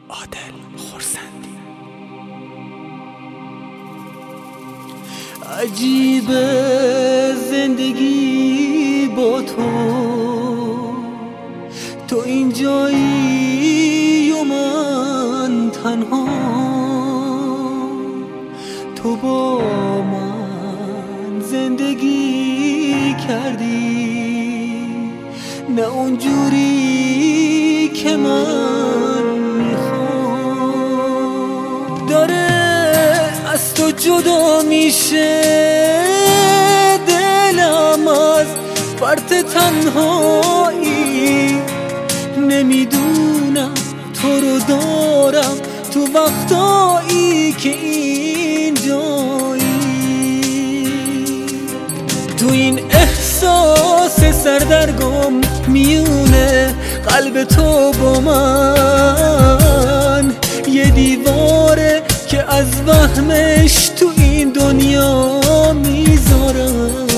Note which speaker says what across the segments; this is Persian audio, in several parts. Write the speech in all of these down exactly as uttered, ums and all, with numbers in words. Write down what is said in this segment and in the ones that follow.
Speaker 1: عادل خورسندی. عجیبه زندگی با تو، تو اینجایی و من تنها، تو با من زندگی کردی نه اونجوری که من میخوام. داره از تو جدا میشه دلم از فرط تنهایی، نمیدونم تو رو دارم تو وقتایی که اینجایی. تو این احساس سردرگم میونه قلب تو با من، یه دیواره که از وهمش تو این دنیا میذارم.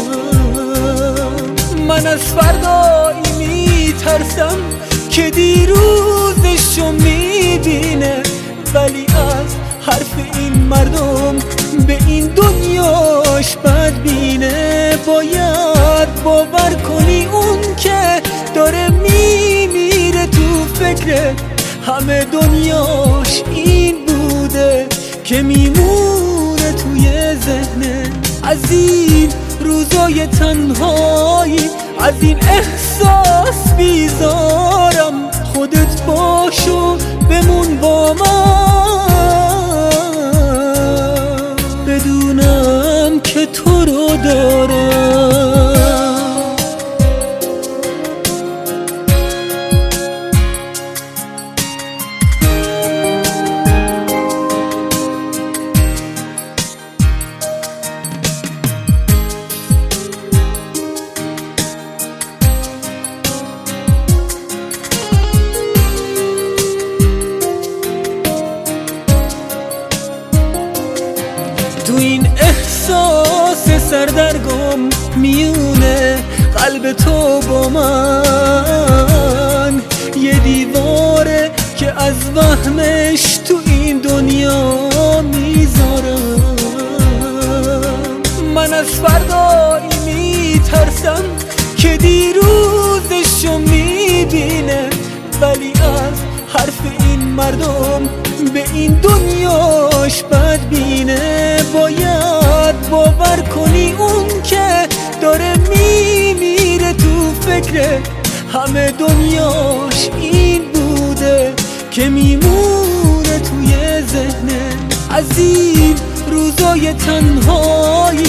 Speaker 1: من از فردایی میترسم که دیروزشو میبینه، ولی از حرف این مردم به این دنیاش بدبینه. باید باور کنی اون که داره میمیره تو فکرت، همه دنیاش این بوده که میمونه توی ذهنه. از این روزای تنهایی، از این احساس بیزارم، خودت باشو بمون با من، بدونم که تو رو دارم. تو این احساس سردرگم میونه قلب تو با من، یه دیواره که از وهمش تو این دنیا میذارم. من از فردایی میترسم که دیروزشو میبینه، ولی از حرف این مردم به این دنیاش بدبینه. باید باور کنی اون که داره میمیره تو فکره، همه دنیاش این بوده که میمونه توی ذهنه. از این روزای تنهایی،